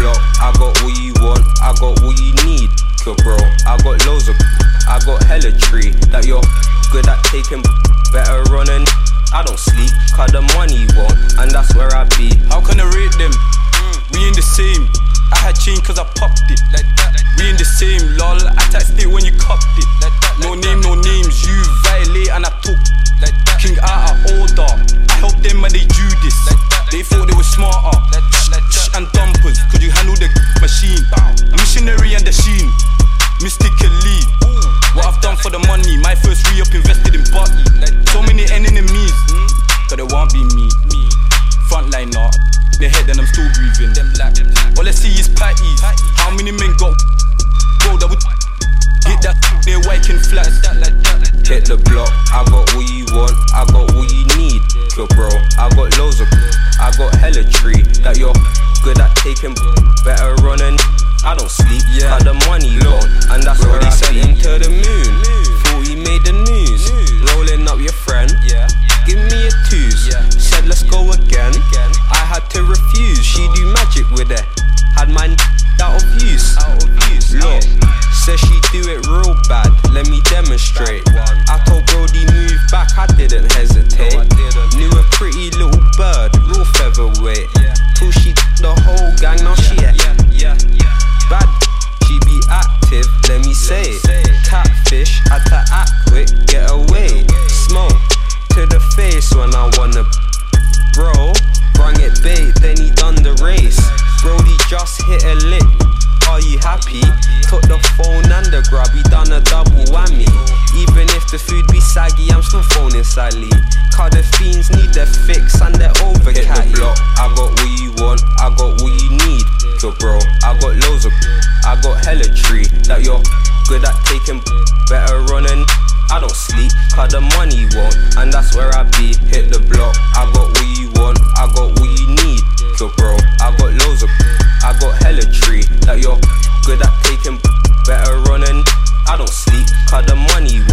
block, I got what you want, I got what you need. Good bro, I got loads of, I got hella tree that you're good at taking. Better run and I don't sleep, cause the money won't, and that's where I be. How can I rate them? We in the same. I had change cause I popped it. Like that. We in the same, lol. I taxed it when you copped it. Like that. No name, no names. You violate and I took. Like that. King out of order. I helped them and they do this. Like that. They thought they were smarter. Like that. Like that. And dumpers. Could you handle the machine? Missionary and the sheen. Mystically. What I've done for the money. My first re-up invested in Butty. Like so many enemies. Cause they won't be me. Frontliner. They head and I'm still breathing. All I see is patties. How many men got bro that would get that they're working flat? Hit the block, I got what you want, I got what you need. Good bro, I got loads of, I got hella tree that you're good at taking. Better run and I don't sleep, cause the money won't, and that's where I sent him to the moon. Thought he made the news. Rolling up your friend, give me a twos. Said let's go again. I had to refuse. She do magic with it. Had mine out of use. Look, says she do it real bad. Let me demonstrate. I told Brody move back. I didn't hesitate. Knew a pretty little bird, real featherweight. Till she the whole gang. Now she bad. She be active. Let me say it. Catfish. Had to act quick. Get away. Smoke to the face when I wanna. Bro, brung it bait, then he done the race. Brody just hit a lick. Are you happy? Took the phone and the grub, he done a double whammy. Even if the food be saggy, I'm still phoning Sally. Cause the fiends need their fix and they're over catty. Hit the block, I got what you want, I got what you need. Good bro, I got loads of, I got hella tree that you're good at taking. Better run and I don't sleep, cause the money won't, and that's where I be. Hit the block, I got what you want, I got what you need. Good bro, I got loads of, I got hella tree that you're good at taking. Better run and I don't sleep, cause the money